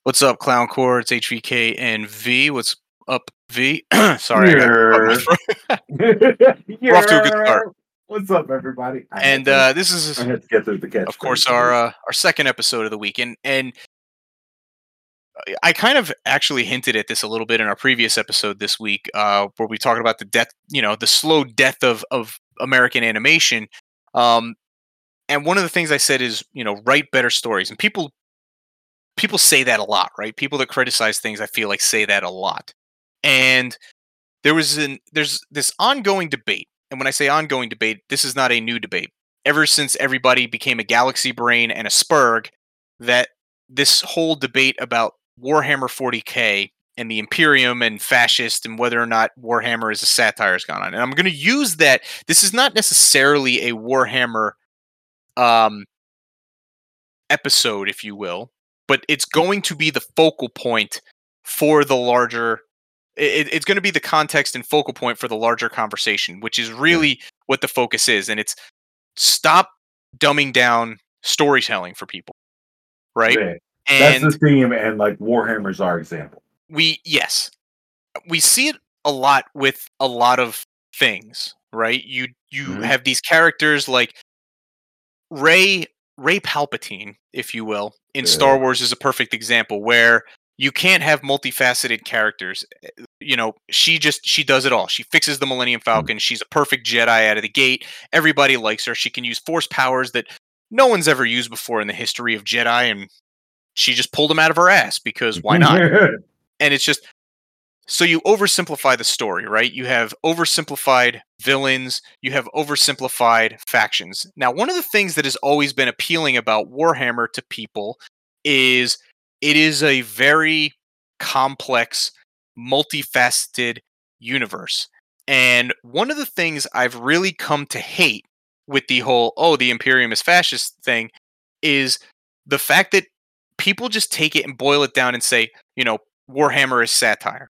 What's up, Clown Core? It's HVK and V. What's up, V? Sorry, I got caught in my Yeah. throat. We're off to a good Yeah. start. What's up, everybody? And this I is, had to get through the of course, catchphrase at our least. our second episode of the week. And I kind of actually hinted at this a little bit in our previous episode this week, where we talked about the death, the slow death of American animation. Um, and one of the things I said is, write better stories. And people say that a lot, right? People that criticize things, I feel like, say that a lot. And there's this ongoing debate, and when I say ongoing debate, this is not a new debate. Ever since everybody became a Galaxy Brain and a Spurg, that this whole debate about Warhammer 40k and the Imperium and fascist and whether or not Warhammer is a satire has gone on. And I'm going to use that. This is not necessarily a Warhammer um, episode, if you will, but it's going to be the focal point for the larger it's going to be the context and focal point for the larger conversation, which is really what the focus is. And it's stop dumbing down storytelling for people, right? Yeah. That's the And theme, and like Warhammer's our example. we see it a lot with a lot of things, right? You Mhm. have these characters like Ray Palpatine, if you will, in Star Wars is a perfect example where you can't have multifaceted characters. She does it all. She fixes the Millennium Falcon. She's a perfect Jedi out of the gate. Everybody likes her. She can use force powers that no one's ever used before in the history of Jedi, and she just pulled them out of her ass because why not? And it's just so you oversimplify the story, right? You have oversimplified villains, you have oversimplified factions. Now, one of the things that has always been appealing about Warhammer to people is it is a very complex, multifaceted universe. And one of the things I've really come to hate with the whole, the Imperium is fascist thing is the fact that people just take it and boil it down and say, Warhammer is satire.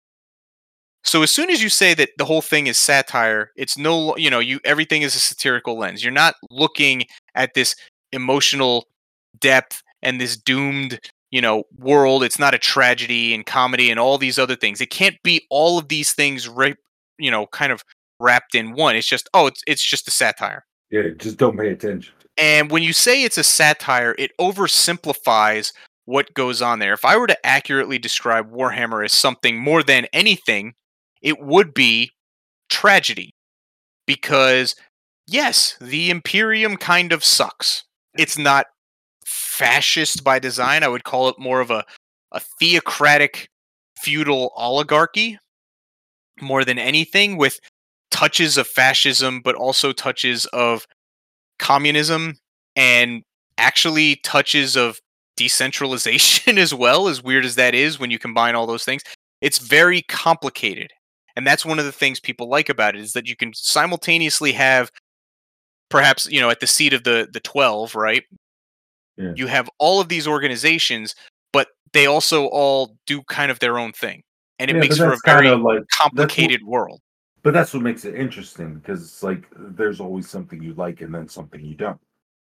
So as soon as you say that the whole thing is satire, it's everything is a satirical lens. You're not looking at this emotional depth and this doomed, world. It's not a tragedy and comedy and all these other things. It can't be all of these things kind of wrapped in one. It's just it's just a satire. Yeah, just don't pay attention. And when you say it's a satire, it oversimplifies what goes on there. If I were to accurately describe Warhammer as something more than anything, it would be tragedy. Because, yes, the Imperium kind of sucks. It's not fascist by design. I would call it more of a theocratic feudal oligarchy more than anything, with touches of fascism, but also touches of communism and actually touches of decentralization as well, as weird as that is when you combine all those things. It's very complicated. And that's one of the things people like about it is that you can simultaneously have perhaps, at the seat of the 12, right? Yeah. You have all of these organizations, but they also all do kind of their own thing. And it Yeah, makes but for a that's kind very of like complicated world. but that's what makes it interesting because it's like there's always something you like and then something you don't.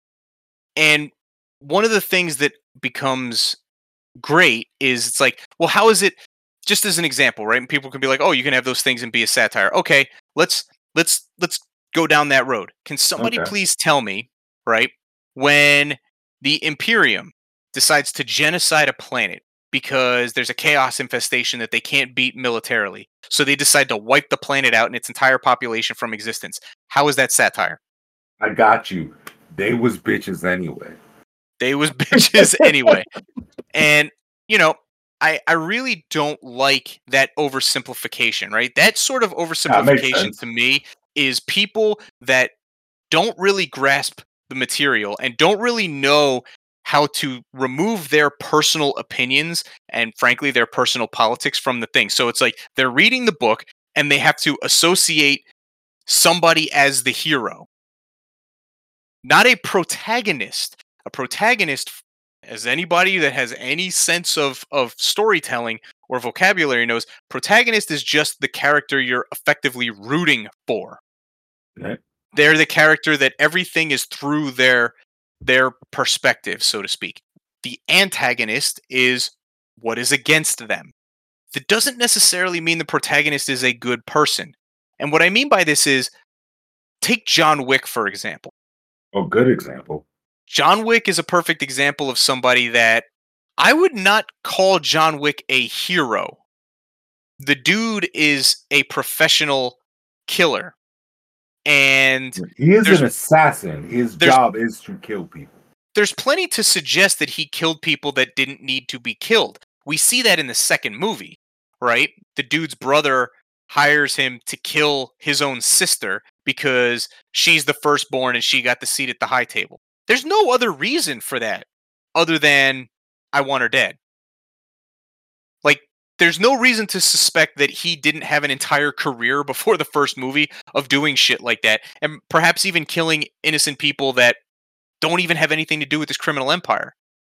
And one of the things that becomes great is it's like, well, how is it? Just as an example, right? And people can be like, oh, you can have those things and be a satire. Okay, let's go down that road. Can somebody Okay. please tell me, right, when the Imperium decides to genocide a planet because there's a chaos infestation that they can't beat militarily, so they decide to wipe the planet out and its entire population from existence? How is that satire? I got you. They was bitches anyway. They was bitches anyway. And, I really don't like that oversimplification, right? That sort of That makes oversimplification sense. to me is people that don't really grasp the material and don't really know how to remove their personal opinions and, frankly, their personal politics from the thing. So it's like they're reading the book and they have to associate somebody as the hero, not a protagonist. A protagonist, as anybody that has any sense of storytelling or vocabulary knows, protagonist is just the character you're effectively rooting for. Yeah. They're the character that everything is through their perspective, so to speak. The antagonist is what is against them. That doesn't necessarily mean the protagonist is a good person. And what I mean by this is, take John Wick, for example. Oh, good example. John Wick is a perfect example of somebody that I would not call John Wick a hero. The dude is a professional killer. And he is there's- an assassin. His there's- job is to kill people. there's plenty to suggest that he killed people that didn't need to be killed. We see that in the second movie, right? The dude's brother hires him to kill his own sister because she's the firstborn and she got the seat at the high table. There's no other reason for that other than I want her dead. Like, there's no reason to suspect that he didn't have an entire career before the first movie of doing shit like that, and perhaps even killing innocent people that don't even have anything to do with this criminal empire.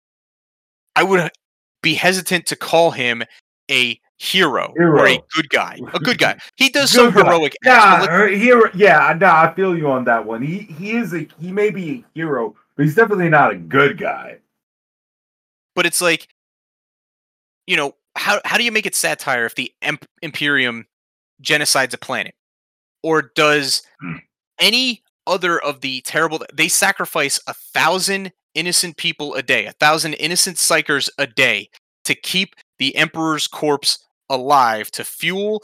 I would be hesitant to call him a hero. Or a good guy. A good guy. He does some heroic acts. Hero. Yeah, no, I feel you on that one. He may be a hero, but he's definitely not a good guy. But it's like, you know, how do you make it satire if the Imperium genocides a planet? Or does any other of the terrible... They sacrifice 1,000 innocent people a day, 1,000 innocent psychers a day to keep the Emperor's corpse alive, to fuel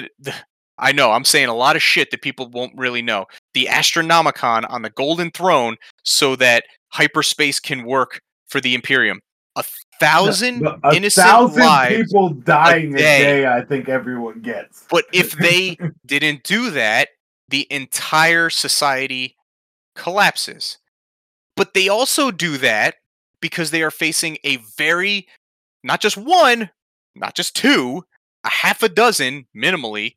I know, I'm saying a lot of shit that people won't really know. The Astronomicon on the Golden Throne so that hyperspace can work for the Imperium. 1,000 innocent lives, people dying a day, I think everyone gets. But if they didn't do that, the entire society collapses. But they also do that because they are facing a very, not just one, not just two, a half a dozen, minimally,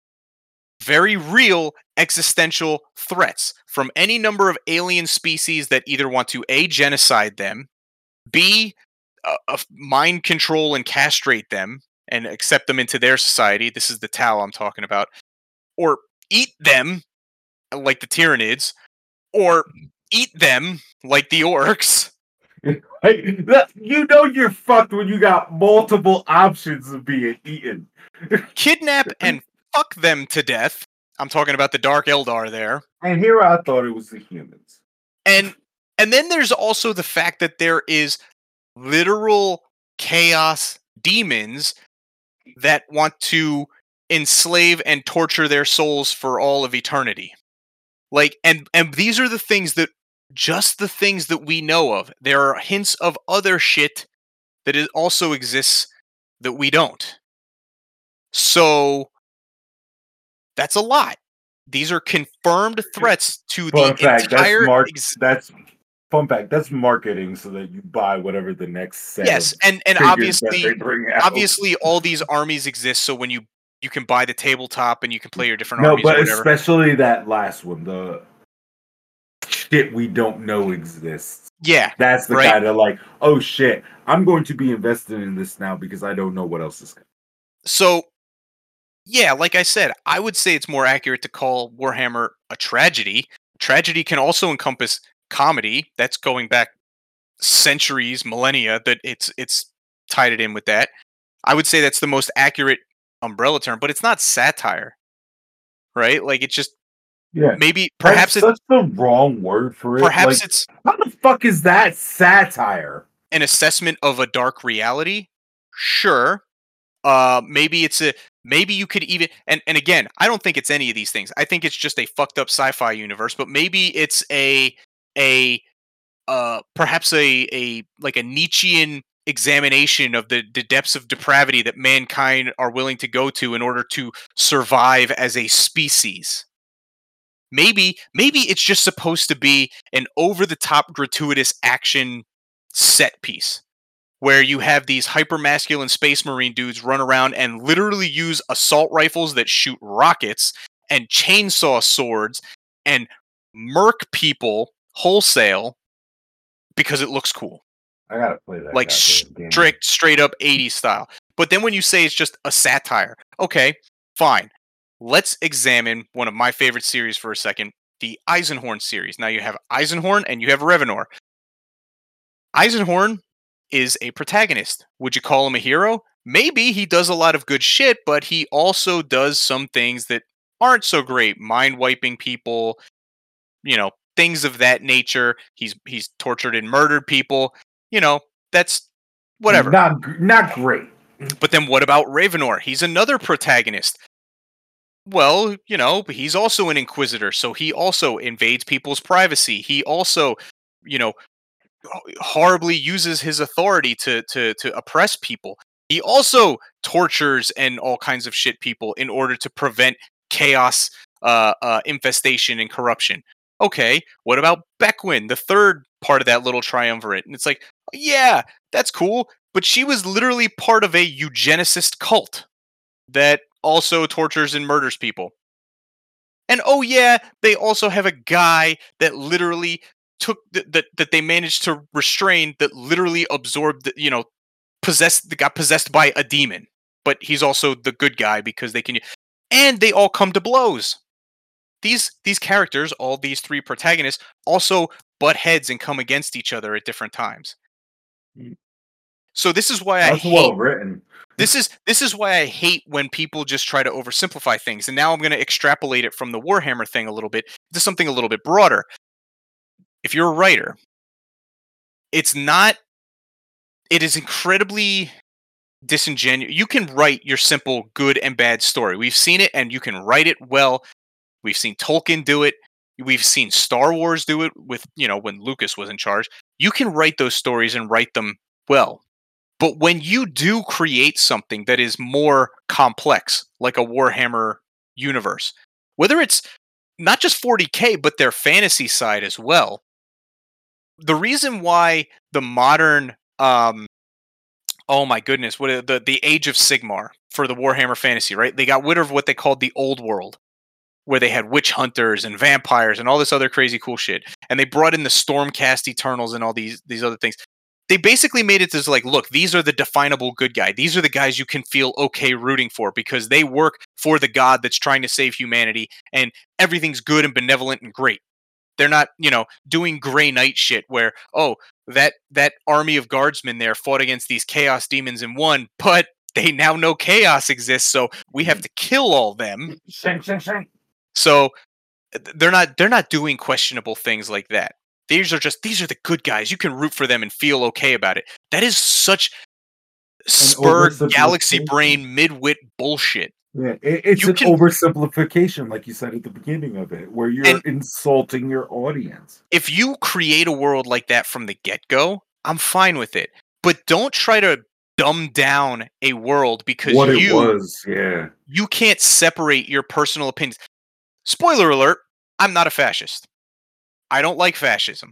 very real existential threats from any number of alien species that either want to A, genocide them, B, mind control and castrate them and accept them into their society. This is the Tau I'm talking about. Or eat them, like the Tyranids, or eat them, like the orcs. You know you're fucked when you got multiple options of being eaten. Kidnap and fuck them to death. I'm talking about the Dark Eldar there. And here I thought it was the humans. And then there's also the fact that there is literal chaos demons that want to enslave and torture their souls for all of eternity. Like, and these are the things that, just the things that we know of. There are hints of other shit that it also exists that we don't. So that's a lot. These are confirmed threats to the entire... That's fun fact. That's marketing so that you buy whatever the next set. Yes, and obviously all these armies exist, so when you can buy the tabletop and you can play your different armies. No, but or whatever. Especially that last one, the shit we don't know exists. Yeah, that's the kind of like, oh shit, I'm going to be invested in this now because I don't know what else is coming. So, yeah, like I said, I would say it's more accurate to call Warhammer a tragedy. Tragedy can also encompass comedy. That's going back centuries, millennia, that it's tied it in with that. I would say that's the most accurate umbrella term, but it's not satire, right? Like, it's just, maybe perhaps that's the wrong word for it. Perhaps it's, how the fuck is that satire? An assessment of a dark reality? Sure. Maybe you could even, and again, I don't think it's any of these things. I think it's just a fucked up sci-fi universe, but maybe it's perhaps a like a Nietzschean examination of the depths of depravity that mankind are willing to go to in order to survive as a species. Maybe it's just supposed to be an over-the-top gratuitous action set piece where you have these hyper-masculine space marine dudes run around and literally use assault rifles that shoot rockets and chainsaw swords and murk people wholesale because it looks cool. I gotta play that. Like straight up 80s style. But then when you say it's just a satire, okay, fine. Let's examine one of my favorite series for a second, the Eisenhorn series. Now you have Eisenhorn and you have Revenor. Eisenhorn is a protagonist. Would you call him a hero? Maybe he does a lot of good shit, but he also does some things that aren't so great. Mind wiping people, things of that nature. He's tortured and murdered people. That's whatever. Not great. But then what about Ravenor? He's another protagonist. Well, he's also an inquisitor, so he also invades people's privacy. He also, horribly uses his authority to oppress people. He also tortures and all kinds of shit people in order to prevent chaos, infestation, and corruption. Okay, what about Beckwin, the third part of that little triumvirate? And it's like, yeah, that's cool, but she was literally part of a eugenicist cult that also tortures and murders people. And oh yeah, they also have a guy that literally took that they managed to restrain, that literally absorbed, got possessed by a demon. But he's also the good guy because they can, and they all come to blows. These characters, all these three protagonists, also butt heads and come against each other at different times. So this is why That's well written. This is why I hate when people just try to oversimplify things. And now I'm going to extrapolate it from the Warhammer thing a little bit to something a little bit broader. If you're a writer, it is incredibly disingenuous. You can write your simple good and bad story. We've seen it, and you can write it well. We've seen Tolkien do it. We've seen Star Wars do it with, when Lucas was in charge. You can write those stories and write them well. But when you do create something that is more complex, like a Warhammer universe, whether it's not just 40K, but their fantasy side as well, the reason why the modern, oh my goodness, the Age of Sigmar for the Warhammer fantasy, right? They got rid of what they called the old world, where they had witch hunters and vampires and all this other crazy cool shit. And they brought in the Stormcast Eternals and all these other things. They basically made it as like, look, these are the definable good guy. These are the guys you can feel okay rooting for because they work for the god that's trying to save humanity, and everything's good and benevolent and great. They're not, doing Grey Knight shit where, that army of guardsmen there fought against these chaos demons and won, but they now know chaos exists, so we have to kill all them. So they're not doing questionable things like that. These are the good guys. You can root for them and feel okay about it. That is such spur galaxy brain midwit bullshit. Yeah, it's an oversimplification, like you said at the beginning of it, where you're insulting your audience. If you create a world like that from the get-go, I'm fine with it. But don't try to dumb down a world because you can't separate your personal opinions. Spoiler alert, I'm not a fascist. I don't like fascism.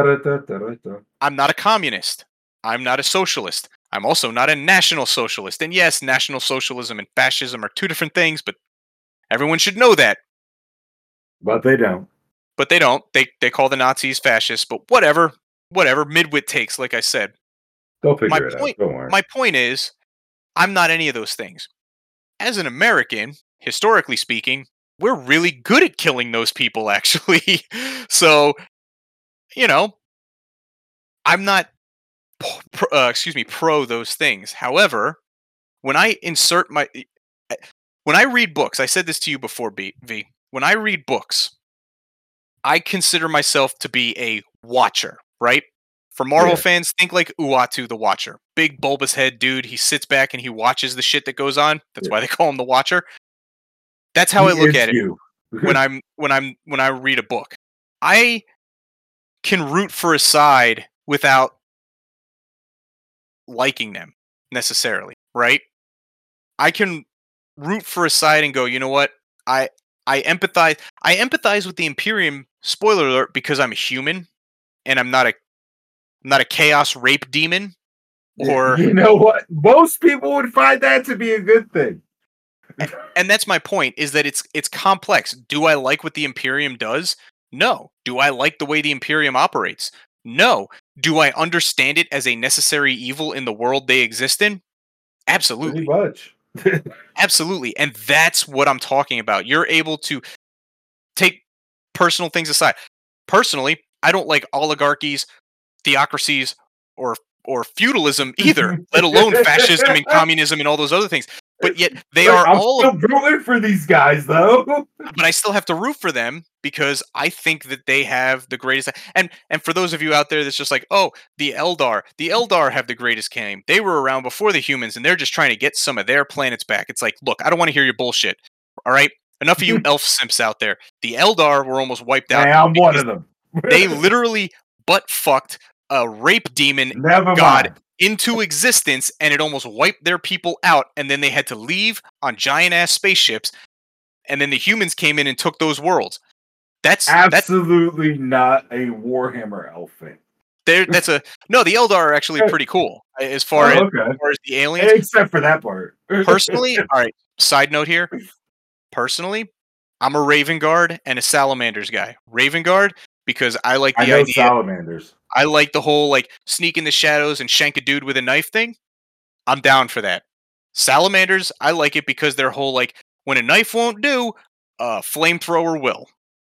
I'm not a communist. I'm not a socialist. I'm also not a national socialist. And yes, national socialism and fascism are two different things, but everyone should know that. But they don't. They call the Nazis fascists, but whatever. Midwit takes, like I said. They'll figure it out. Don't worry. My point is, I'm not any of those things. As an American, historically speaking, we're really good at killing those people, actually. So, I'm not pro those things. However, when I read books, I said this to you before, V. When I read books, I consider myself to be a watcher, right? For Marvel fans, think like Uatu the Watcher. Big bulbous head dude. He sits back and he watches the shit that goes on. That's why they call him the Watcher. That's how I look at it when I read a book. I can root for a side without liking them necessarily, right? I can root for a side and go, you know what? I empathize. I empathize with the Imperium. Spoiler alert, because I'm a human and I'm not a chaos rape demon. Or you know what? Most people would find that to be a good thing. And that's my point, is that it's complex. Do I like what the Imperium does? No. Do I like the way the Imperium operates? No. Do I understand it as a necessary evil in the world they exist in? Absolutely. Pretty much. Absolutely. And that's what I'm talking about. You're able to take personal things aside. Personally, I don't like oligarchies, theocracies, or or feudalism either, let alone fascism and communism and all those other things. But yet they Like, are I'm all. still rooting for these guys, though. But I still have to root for them because I think that they have the greatest. And for those of you out there that's just like, oh, the Eldar have the greatest game. They were around before the humans, and they're just trying to get some of their planets back. It's like, look, I don't want to hear your bullshit. All right, enough of you elf simps out there. The Eldar were almost wiped out. Man, I'm one of them. They literally butt fucked a rape demon Never god mind. into existence, and it almost wiped their people out. And then they had to leave on giant ass spaceships. And then the humans came in and took those worlds. That's absolutely not a Warhammer elf fan. That's a no. The Eldar are actually pretty cool as far as the aliens, except for that part. Personally, all right. Side note here. Personally, I'm a Raven Guard and a Salamanders guy. Raven Guard because I like the idea. Salamanders. I like the whole like sneak in the shadows and shank a dude with a knife thing. I'm down for that. Salamanders, I like it because their whole like when a knife won't do, flamethrower will.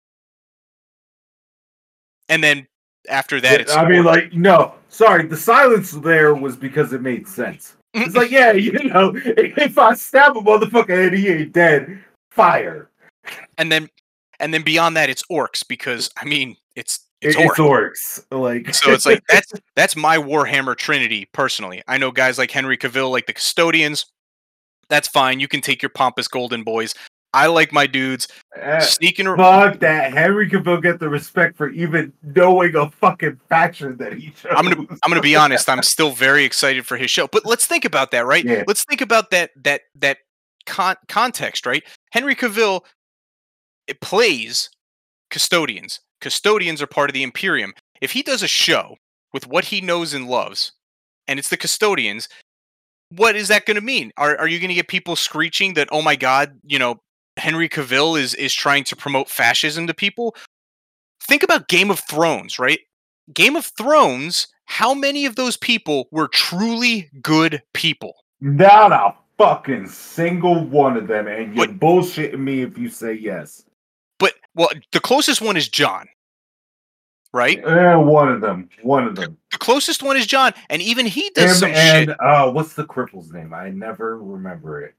And then after that, it's. I mean, like, no, sorry. The silence there was because it made sense. It's like, yeah, you know, if I stab a motherfucker and he ain't dead, fire. And then beyond that, it's orcs because I mean, it's orcs. Like, so it's like that's my Warhammer Trinity personally. I know guys like Henry Cavill, like the Custodians. That's fine. You can take your pompous golden boys. I like my dudes sneaking around. Fuck that. Henry Cavill get the respect for even knowing a fucking faction that he chose. I'm gonna be honest. I'm still very excited for his show. But let's think about that, right? Yeah. Let's think about that context, right? Henry Cavill plays Custodians. Custodians are part of the Imperium. If he does a show with what he knows and loves, and it's the Custodians, what is that going to mean? Are you going to get people screeching that, oh my God, you know, Henry Cavill is trying to promote fascism to people? Think about Game of Thrones, right? Game of Thrones, how many of those people were truly good people? Not a fucking single one of them, and you're bullshitting me if you say yes. But, well, the closest one is John, right? One of them. The closest one is John, and even he does some shit. What's the cripple's name? I never remember it.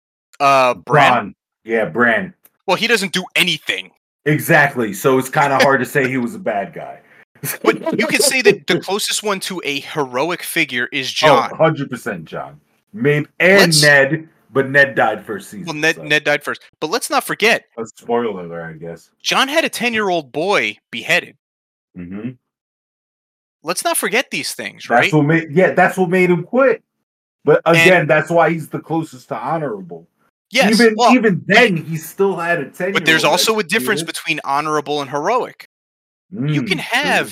Bran? Yeah, Bran. Well, he doesn't do anything. Exactly, so it's kind of hard to say he was a bad guy. But you can say that the closest one to a heroic figure is John. 100% John. Maybe Ned, but Ned died first season. Well, Ned died first. But let's not forget. A spoiler there, I guess. John had a 10-year-old boy beheaded. Mm-hmm. Let's not forget these things, right? That's what made him quit. But again, that's why he's the closest to honorable. Yes. Even then, he still had a 10-year-old. But there's also a difference between honorable and heroic. You can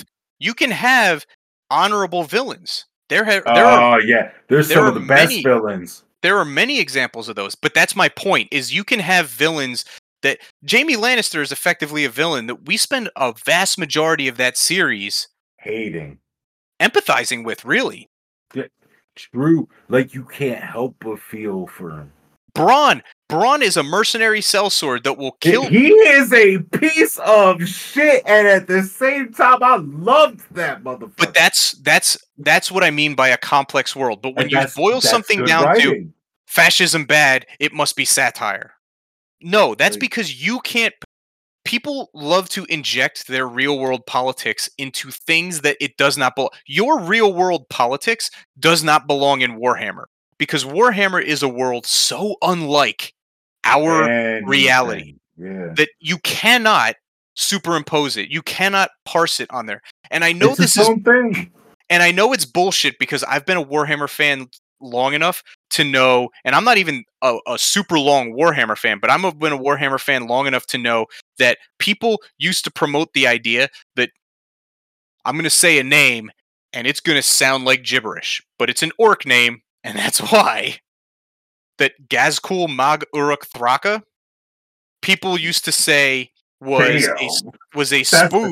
have honorable villains. There's some of the best villains. There are many examples of those, but that's my point, is you can have villains that Jaime Lannister is effectively a villain that we spend a vast majority of that series hating, empathizing with, really. Yeah, true. Like, you can't help but feel for him. Bronn is a mercenary sellsword that will kill. He is a piece of shit, and at the same time, I loved that motherfucker. But that's what I mean by a complex world. But when you boil something down to fascism bad, it must be satire. No, that's because you can't. People love to inject their real world politics into things that it does not belong. Your real world politics does not belong in Warhammer. Because Warhammer is a world so unlike our reality that you cannot superimpose it. You cannot parse it on there. And I know this is thing. And I know it's bullshit because I've been a Warhammer fan long enough to know, and I'm not even a super long Warhammer fan, but I've been a Warhammer fan long enough to know that people used to promote the idea that I'm going to say a name and it's going to sound like gibberish, but it's an orc name. And that's why that Ghazghkull Mag Uruk Thraka, people used to say was a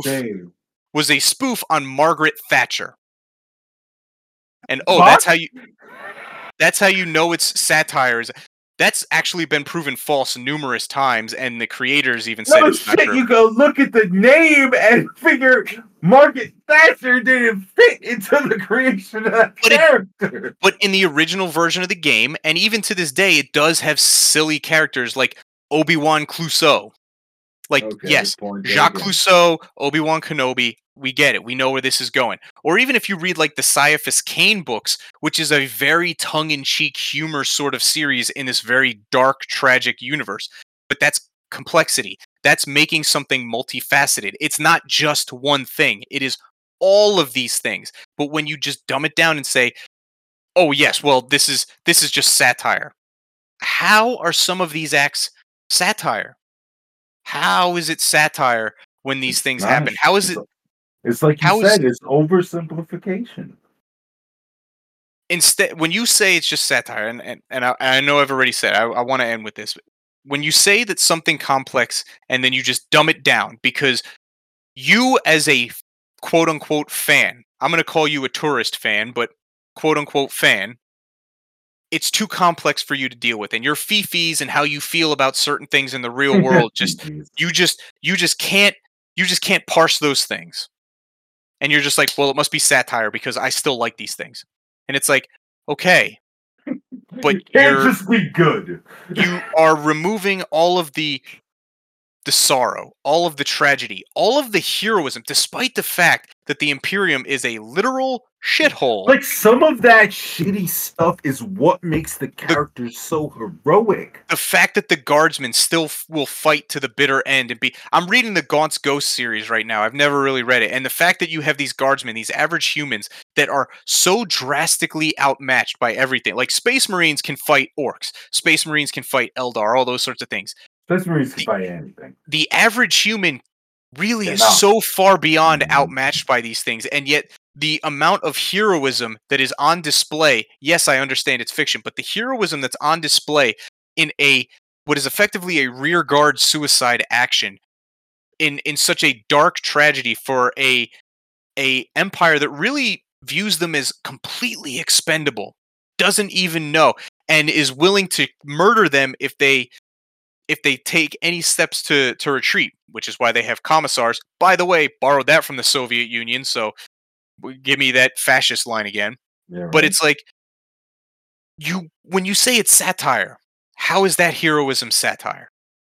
spoof on Margaret Thatcher. And that's how you know it's satire. That's actually been proven false numerous times, and the creators even said No it's not shit, true. you go look at the name and figure Margaret Thatcher didn't fit into the creation of that character. But in the original version of the game, and even to this day, it does have silly characters like Obi-Wan Clouseau. Like, Okay, yes, point Jacques taken. Clouseau, Obi-Wan Kenobi, we get it. We know where this is going. Or even if you read like the Caiaphas Cain books, which is a very tongue-in-cheek humor sort of series in this very dark, tragic universe. But that's complexity. That's making something multifaceted. It's not just one thing. It is all of these things. But when you just dumb it down and say, oh yes, well this is just satire. How are some of these acts satire? How is it satire when these things happen? How is it? It's like you said, it's oversimplification. Instead, when you say it's just satire, and I know I've already said, I want to end with this. When you say that something complex and then you just dumb it down because you as a quote unquote fan, I'm going to call you a tourist fan, but quote unquote fan, it's too complex for you to deal with, and your fifis and how you feel about certain things in the real world you just can't parse those things, and you're just like, well, it must be satire because I still like these things, and it's like, okay, but it can't just be good. You are removing all of the sorrow, all of the tragedy, all of the heroism, despite the fact that the Imperium is a literal shithole. Like, some of that shitty stuff is what makes the characters so heroic. The fact that the guardsmen still will fight to the bitter end and be... I'm reading the Gaunt's Ghost series right now. I've never really read it. And the fact that you have these guardsmen, these average humans, that are so drastically outmatched by everything. Like, Space Marines can fight orcs. Space Marines can fight Eldar, all those sorts of things. Space Marines can fight anything. The average human really is so far beyond outmatched by these things, and yet the amount of heroism that is on display, yes, I understand it's fiction, but the heroism that's on display in what is effectively a rearguard suicide action in such a dark tragedy for a empire that really views them as completely expendable, doesn't even know, and is willing to murder them if they take any steps to retreat, which is why they have commissars. By the way, borrowed that from the Soviet Union, so give me that fascist line again. Yeah, right. But it's like, when you say it's satire, how is that heroism satire?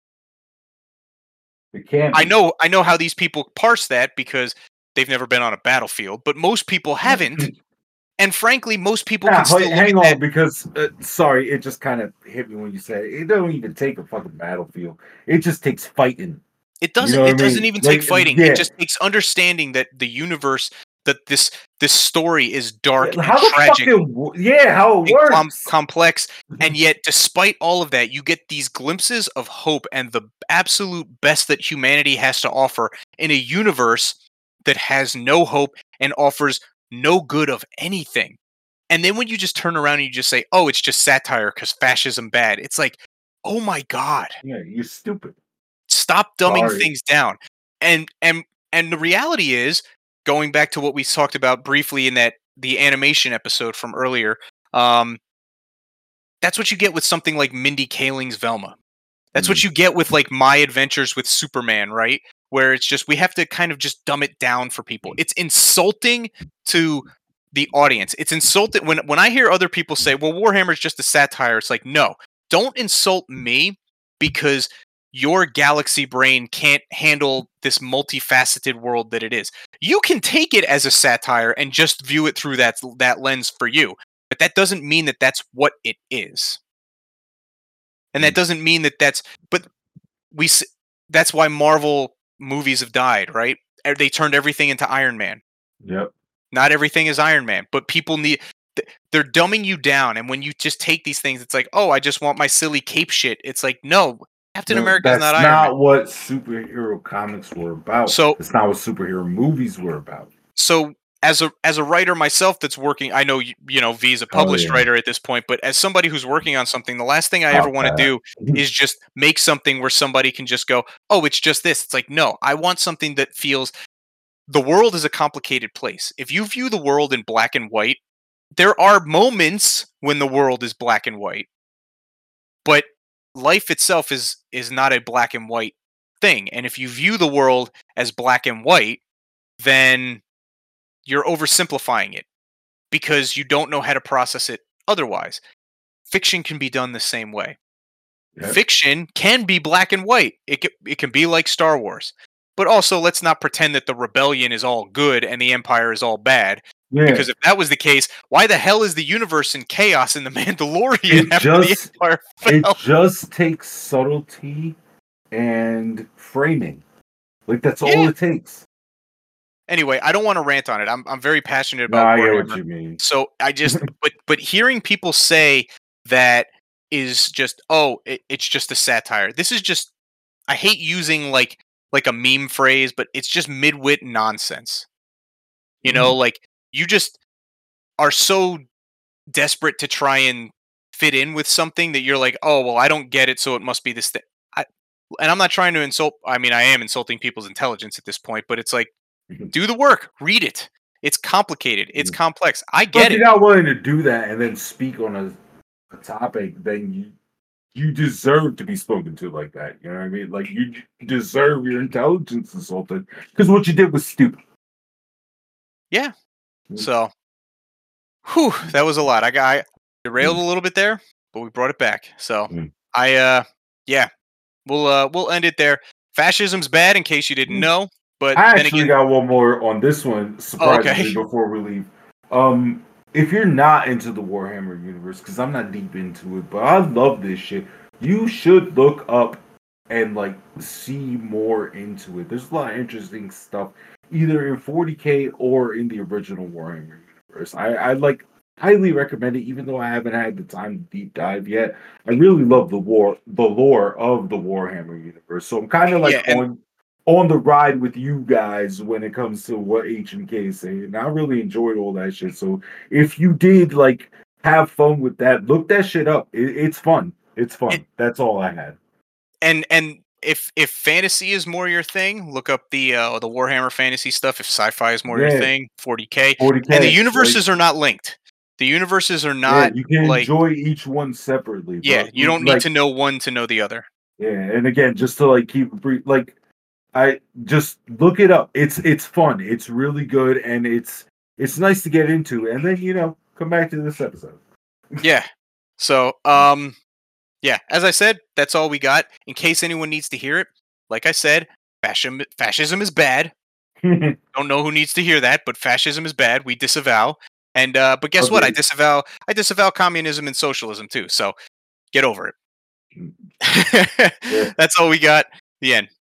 It can't be. I know how these people parse that because they've never been on a battlefield, but most people haven't. And frankly, most people can still hang on, because sorry, it just kind of hit me when you said it don't even take a fucking battlefield. It just takes fighting. It doesn't. You know it doesn't even take fighting. Yeah. It just takes understanding that the universe, that this story is dark and tragic. How it works, complex, and yet, despite all of that, you get these glimpses of hope and the absolute best that humanity has to offer in a universe that has no hope and offers no good of anything. And then when you just turn around and you just say, oh, it's just satire because fascism bad, it's like, oh my god, yeah, you're stupid. Stop dumbing things down. And the reality is, going back to what we talked about briefly in the animation episode from earlier, that's what you get with something like Mindy Kaling's Velma. That's what you get with like My Adventures with Superman, right? Where it's just, we have to kind of just dumb it down for people. It's insulting to the audience. It's insulting when I hear other people say, well, Warhammer is just a satire. It's like, no, don't insult me because your galaxy brain can't handle this multifaceted world that it is. You can take it as a satire and just view it through that lens for you. But that doesn't mean that that's what it is. And that doesn't mean that that's why Marvel movies have died, right? They turned everything into Iron Man. Yep. Not everything is Iron Man, but people they're dumbing you down, and when you just take these things, it's like, oh, I just want my silly cape shit. It's like, no, Captain America is not Iron Man. That's not what superhero comics were about. So it's not what superhero movies were about. So as a writer myself that's working, I know V is a published writer at this point, but as somebody who's working on something, the last thing I ever want to do is just make something where somebody can just go, oh, it's just this. It's like, no, I want something that feels, the world is a complicated place. If you view the world in black and white, there are moments when the world is black and white. But life itself is not a black and white thing. And if you view the world as black and white, then you're oversimplifying it because you don't know how to process it otherwise. Fiction can be done the same way. Yep. Fiction can be black and white. It can be like Star Wars. But also, let's not pretend that the rebellion is all good and the Empire is all bad. Yeah. Because if that was the case, why the hell is the universe in chaos in the Mandalorian It after just- the Empire It fell? just takes subtlety and framing. Like that's all Yeah. it takes. Anyway, I don't want to rant on it. I'm very passionate No, about I get Warhammer. what you mean. So I just but hearing people say that is just it's just a satire. This is just, I hate using like a meme phrase, but it's just midwit nonsense. You know, like you just are so desperate to try and fit in with something that you're like, oh well, I don't get it, so it must be this thing. And I'm not trying to insult. I mean, I am insulting people's intelligence at this point, but it's like, do the work, read it. It's complicated. It's complex. I But get if it. you're not willing to do that and then speak on a topic, then you deserve to be spoken to like that. You know what I mean? Like you deserve your intelligence insulted because what you did was stupid. Yeah. So, whew, that was a lot. I derailed a little bit there, but we brought it back. So yeah, we'll end it there. Fascism's bad, in case you didn't know. But I then actually again, got one more on this one, surprisingly, before we leave. If you're not into the Warhammer universe, because I'm not deep into it, but I love this shit, you should look up and like see more into it. There's a lot of interesting stuff, either in 40K or in the original Warhammer universe. I like highly recommend it, even though I haven't had the time to deep dive yet. I really love the lore of the Warhammer universe. So I'm kind of like on the ride with you guys when it comes to what HMK is saying. And I really enjoyed all that shit. So if you did like have fun with that, look that shit up. It's fun. It's fun. That's all I had. And if fantasy is more your thing, look up the Warhammer fantasy stuff. If sci-fi is more your thing, 40K. 40K. And the universes are not linked. The universes are not. You can like, enjoy each one separately. Yeah, but you don't need to know one to know the other. Yeah, and again, just to like keep it brief, like I just look it up. It's fun. It's really good, and it's nice to get into. And then come back to this episode. Yeah. So yeah, as I said, that's all we got. In case anyone needs to hear it, like I said, fascism is bad. Don't know who needs to hear that, but fascism is bad. We disavow. And but guess what? I disavow communism and socialism too. So get over it. That's all we got. The end.